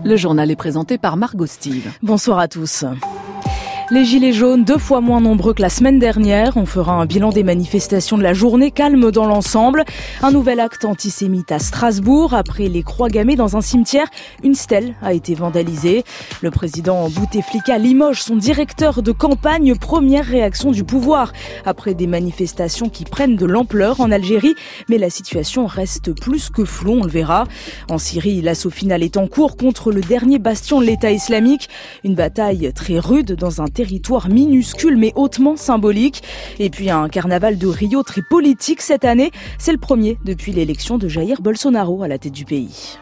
Le journal est présenté par Margot Steve. Bonsoir à tous. Les gilets jaunes, 2 fois moins nombreux que la semaine dernière. On fera un bilan des manifestations de la journée, calme dans l'ensemble. Un nouvel acte antisémite à Strasbourg. Après les croix gammées dans un cimetière, une stèle a été vandalisée. Le président Bouteflika limoge son directeur de campagne. Première réaction du pouvoir après des manifestations qui prennent de l'ampleur en Algérie. Mais la situation reste plus que floue, on le verra. En Syrie, l'assaut final est en cours contre le dernier bastion de l'État islamique. Une bataille très rude dans un territoire minuscule mais hautement symbolique. Et puis un carnaval de Rio très politique cette année. C'est le premier depuis l'élection de Jair Bolsonaro à la tête du pays.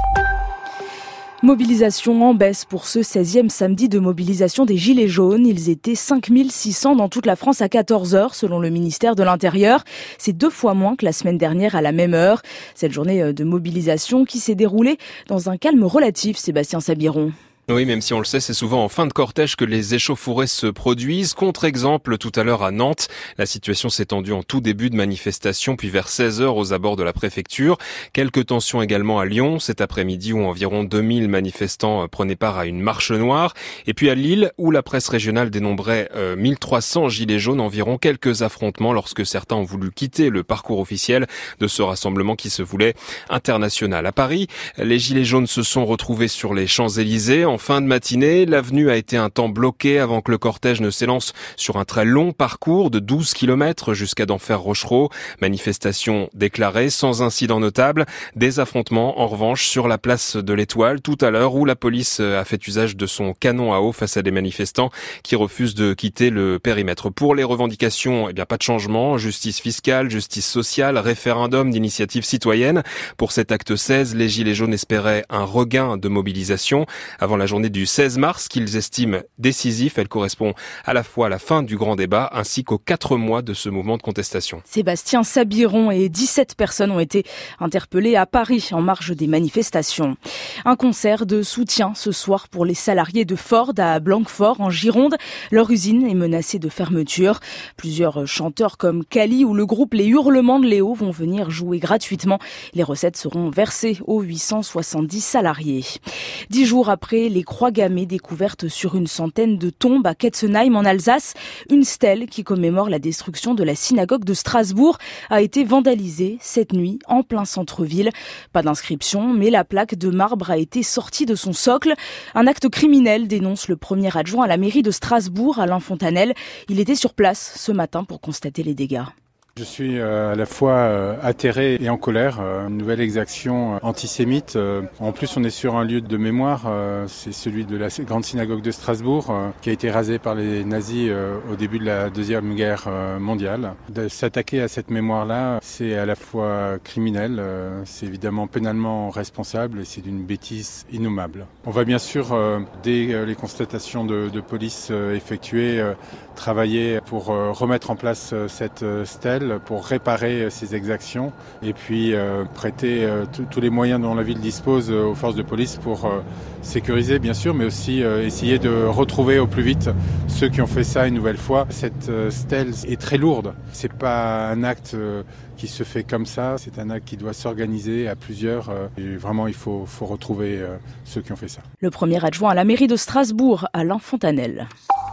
Mobilisation en baisse pour ce 16e samedi de mobilisation des Gilets jaunes. Ils étaient 5600 dans toute la France à 14h selon le ministère de l'Intérieur. C'est 2 fois moins que la semaine dernière à la même heure. Cette journée de mobilisation qui s'est déroulée dans un calme relatif, Sébastien Sabiron. Oui, même si on le sait, c'est souvent en fin de cortège que les échauffourées se produisent. Contre-exemple, tout à l'heure à Nantes, la situation s'est tendue en tout début de manifestation, puis vers 16h aux abords de la préfecture. Quelques tensions également à Lyon, cet après-midi où environ 2000 manifestants prenaient part à une marche noire. Et puis à Lille, où la presse régionale dénombrait 1300 gilets jaunes, environ quelques affrontements lorsque certains ont voulu quitter le parcours officiel de ce rassemblement qui se voulait international. À Paris, les gilets jaunes se sont retrouvés sur les Champs-Élysées. En fin de matinée, l'avenue a été un temps bloquée avant que le cortège ne s'élance sur un très long parcours de 12 km jusqu'à Denfert-Rochereau. Manifestation déclarée sans incident notable. Des affrontements, en revanche, sur la place de l'Étoile tout à l'heure où la police a fait usage de son canon à eau face à des manifestants qui refusent de quitter le périmètre. Pour les revendications, pas de changement. Justice fiscale, justice sociale, référendum d'initiative citoyenne. Pour cet acte 16, les Gilets jaunes espéraient un regain de mobilisation avant la journée du 16 mars qu'ils estiment décisif. Elle correspond à la fois à la fin du grand débat ainsi qu'aux 4 mois de ce mouvement de contestation. Sébastien Sabiron et 17 personnes ont été interpellées à Paris en marge des manifestations. Un concert de soutien ce soir pour les salariés de Ford à Blanquefort en Gironde. Leur usine est menacée de fermeture. Plusieurs chanteurs comme Kali ou le groupe Les Hurlements de Léo vont venir jouer gratuitement. Les recettes seront versées aux 870 salariés. 10 jours après les croix gammées découvertes sur une centaine de tombes à Ketzenheim en Alsace, une stèle qui commémore la destruction de la synagogue de Strasbourg a été vandalisée cette nuit en plein centre-ville. Pas d'inscription, mais la plaque de marbre a été sortie de son socle. Un acte criminel, dénonce le premier adjoint à la mairie de Strasbourg, Alain Fontanel. Il était sur place ce matin pour constater les dégâts. Je suis à la fois atterré et en colère. Une nouvelle exaction antisémite. En plus, on est sur un lieu de mémoire. C'est celui de la grande synagogue de Strasbourg qui a été rasée par les nazis au début de la Deuxième Guerre mondiale. De s'attaquer à cette mémoire-là, c'est à la fois criminel, c'est évidemment pénalement responsable et c'est d'une bêtise innommable. On va bien sûr, dès les constatations de police effectuées, travailler pour remettre en place cette stèle, pour réparer ces exactions et puis prêter tous les moyens dont la ville dispose aux forces de police pour sécuriser bien sûr, mais aussi essayer de retrouver au plus vite ceux qui ont fait ça une nouvelle fois. Cette stèle est très lourde. C'est pas un acte qui se fait comme ça, c'est un acte qui doit s'organiser à plusieurs. Et vraiment, il faut retrouver ceux qui ont fait ça. Le premier adjoint à la mairie de Strasbourg, Alain Fontanel.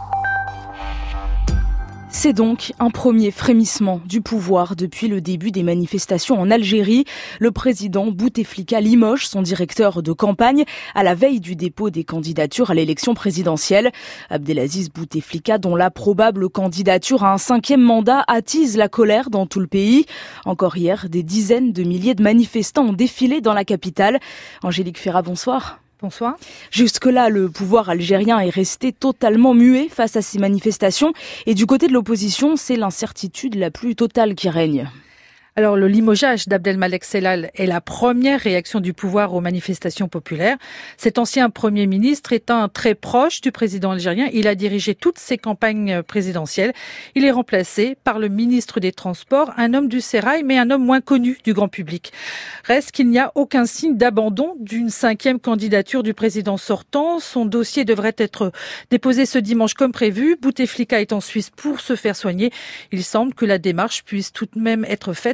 C'est donc un premier frémissement du pouvoir depuis le début des manifestations en Algérie. Le président Bouteflika limoge son directeur de campagne à la veille du dépôt des candidatures à l'élection présidentielle. Abdelaziz Bouteflika, dont la probable candidature à un 5e mandat attise la colère dans tout le pays. Encore hier, des dizaines de milliers de manifestants ont défilé dans la capitale. Angélique Ferrat, bonsoir. Bonsoir. Jusque-là, le pouvoir algérien est resté totalement muet face à ces manifestations. Et du côté de l'opposition, c'est l'incertitude la plus totale qui règne. Alors, le limogeage d'Abdelmalek Sellal est la première réaction du pouvoir aux manifestations populaires. Cet ancien Premier ministre étant très proche du président algérien, il a dirigé toutes ses campagnes présidentielles. Il est remplacé par le ministre des Transports, un homme du sérail, mais un homme moins connu du grand public. Reste qu'il n'y a aucun signe d'abandon d'une 5e candidature du président sortant. Son dossier devrait être déposé ce dimanche comme prévu. Bouteflika est en Suisse pour se faire soigner. Il semble que la démarche puisse tout de même être faite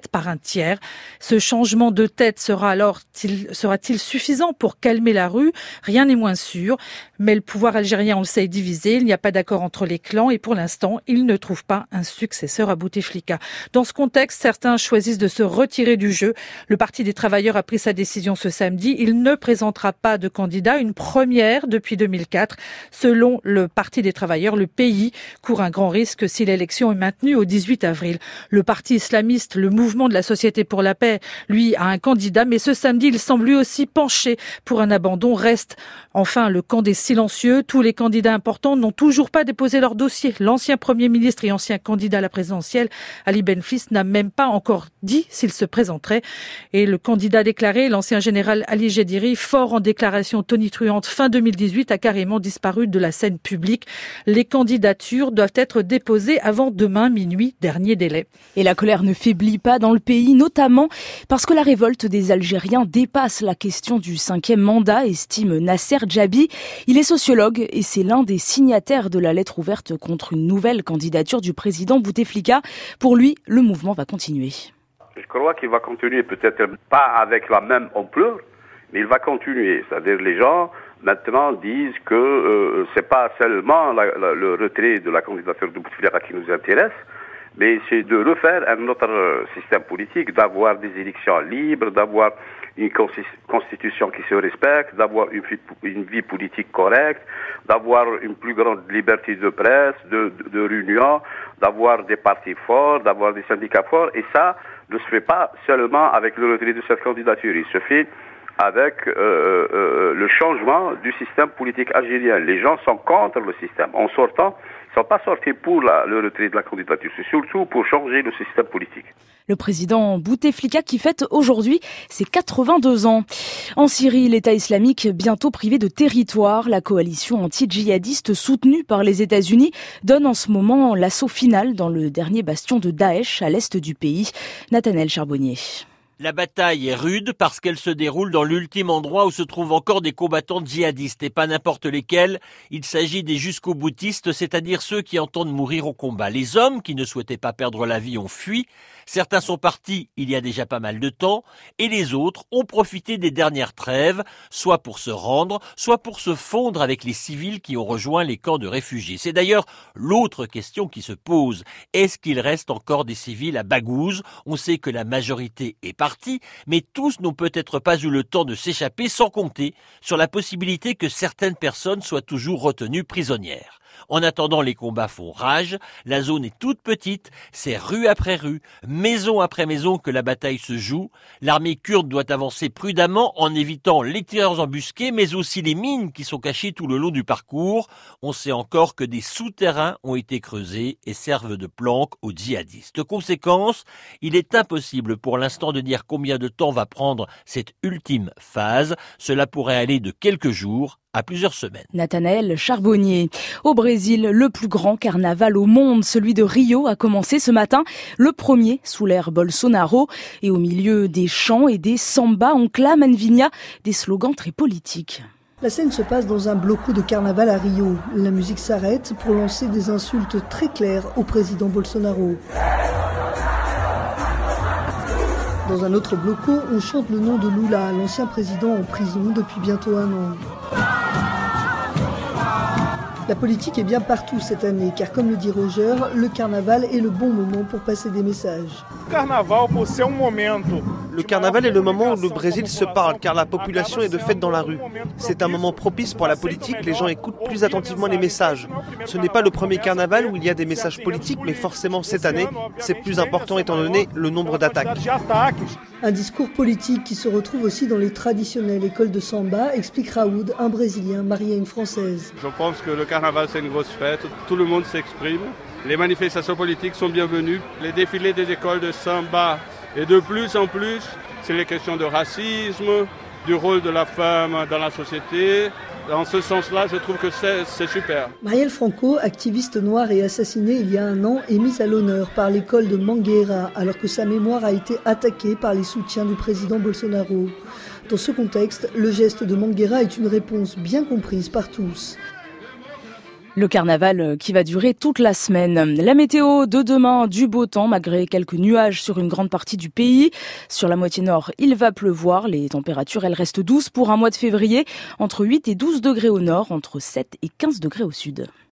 faite par un tiers. Ce changement de tête sera-t-il suffisant pour calmer la rue? Rien n'est moins sûr. Mais le pouvoir algérien, on le sait, est divisé. Il n'y a pas d'accord entre les clans et pour l'instant, il ne trouve pas un successeur à Bouteflika. Dans ce contexte, certains choisissent de se retirer du jeu. Le Parti des travailleurs a pris sa décision ce samedi. Il ne présentera pas de candidat, une première depuis 2004. Selon le Parti des travailleurs, le pays court un grand risque si l'élection est maintenue au 18 avril. Le parti islamiste, le mouvement de la Société pour la paix, lui, a un candidat, mais ce samedi, il semble lui aussi pencher pour un abandon. Reste enfin le camp des silencieux. Tous les candidats importants n'ont toujours pas déposé leur dossier. L'ancien Premier ministre et ancien candidat à la présidentielle, Ali Benflis, n'a même pas encore dit s'il se présenterait. Et le candidat déclaré, l'ancien général Ali Jediri, fort en déclaration tonitruante fin 2018, a carrément disparu de la scène publique. Les candidatures doivent être déposées avant demain minuit, dernier délai. Et la colère ne faiblit pas dans le pays, notamment parce que la révolte des Algériens dépasse la question du 5e mandat, estime Nasser Djabi. Il est sociologue et c'est l'un des signataires de la lettre ouverte contre une nouvelle candidature du président Bouteflika. Pour lui, le mouvement va continuer. Je crois qu'il va continuer, peut-être pas avec la même ampleur, mais il va continuer. C'est-à-dire les gens maintenant disent que c'est pas seulement le retrait de la candidature de Bouteflika qui nous intéresse, mais c'est de refaire un autre système politique, d'avoir des élections libres, d'avoir une constitution qui se respecte, d'avoir une vie politique correcte, d'avoir une plus grande liberté de presse, de réunion, d'avoir des partis forts, d'avoir des syndicats forts. Et ça ne se fait pas seulement avec le retrait de cette candidature. Il se fait avec le changement du système politique algérien. Les gens sont contre le système. En sortant, ils ne sont pas sortis pour le retrait de la candidature. C'est surtout pour changer le système politique. Le président Bouteflika qui fête aujourd'hui ses 82 ans. En Syrie, l'État islamique bientôt privé de territoire. La coalition anti-djihadiste soutenue par les États-Unis donne en ce moment l'assaut final dans le dernier bastion de Daesh à l'est du pays. Nathanaël Charbonnier. La bataille est rude parce qu'elle se déroule dans l'ultime endroit où se trouvent encore des combattants djihadistes et pas n'importe lesquels. Il s'agit des jusqu'au-boutistes, c'est-à-dire ceux qui entendent mourir au combat. Les hommes qui ne souhaitaient pas perdre la vie ont fui. Certains sont partis il y a déjà pas mal de temps et les autres ont profité des dernières trêves, soit pour se rendre, soit pour se fondre avec les civils qui ont rejoint les camps de réfugiés. C'est d'ailleurs l'autre question qui se pose. Est-ce qu'il reste encore des civils à Baghouz? On sait que la majorité est partie, mais tous n'ont peut-être pas eu le temps de s'échapper, sans compter sur la possibilité que certaines personnes soient toujours retenues prisonnières. En attendant, les combats font rage, la zone est toute petite, c'est rue après rue, maison après maison que la bataille se joue. L'armée kurde doit avancer prudemment en évitant les tireurs embusqués, mais aussi les mines qui sont cachées tout le long du parcours. On sait encore que des souterrains ont été creusés et servent de planque aux djihadistes. Conséquence, il est impossible pour l'instant de dire combien de temps va prendre cette ultime phase. Cela pourrait aller de quelques jours à plusieurs semaines. Nathanaël Charbonnier. Au Brésil, le plus grand carnaval au monde, celui de Rio, a commencé ce matin, le premier sous l'ère Bolsonaro. Et au milieu des chants et des sambas, on clame Anvinia, des slogans très politiques. La scène se passe dans un bloco de carnaval à Rio. La musique s'arrête pour lancer des insultes très claires au président Bolsonaro. Dans un autre bloco, on chante le nom de Lula, l'ancien président en prison depuis bientôt 1 an. La politique est bien partout cette année, car comme le dit Roger, le carnaval est le bon moment pour passer des messages. Le carnaval est le moment où le Brésil se parle, car la population est de fête dans la rue. C'est un moment propice pour la politique, les gens écoutent plus attentivement les messages. Ce n'est pas le premier carnaval où il y a des messages politiques, mais forcément cette année, c'est plus important étant donné le nombre d'attaques. Un discours politique qui se retrouve aussi dans les traditionnelles écoles de samba, explique Raoud, un Brésilien marié à une Française. Je pense que le carnaval c'est une grosse fête, tout le monde s'exprime. Les manifestations politiques sont bienvenues, les défilés des écoles de samba. Et de plus en plus, c'est les questions de racisme, du rôle de la femme dans la société. Dans ce sens-là, je trouve que c'est super. Marielle Franco, activiste noire et assassinée il y a 1 an, est mise à l'honneur par l'école de Mangueira, alors que sa mémoire a été attaquée par les soutiens du président Bolsonaro. Dans ce contexte, le geste de Mangueira est une réponse bien comprise par tous. Le carnaval qui va durer toute la semaine. La météo de demain, du beau temps malgré quelques nuages sur une grande partie du pays. Sur la moitié nord, il va pleuvoir. Les températures, elles restent douces pour un mois de février. Entre 8 et 12 degrés au nord, entre 7 et 15 degrés au sud.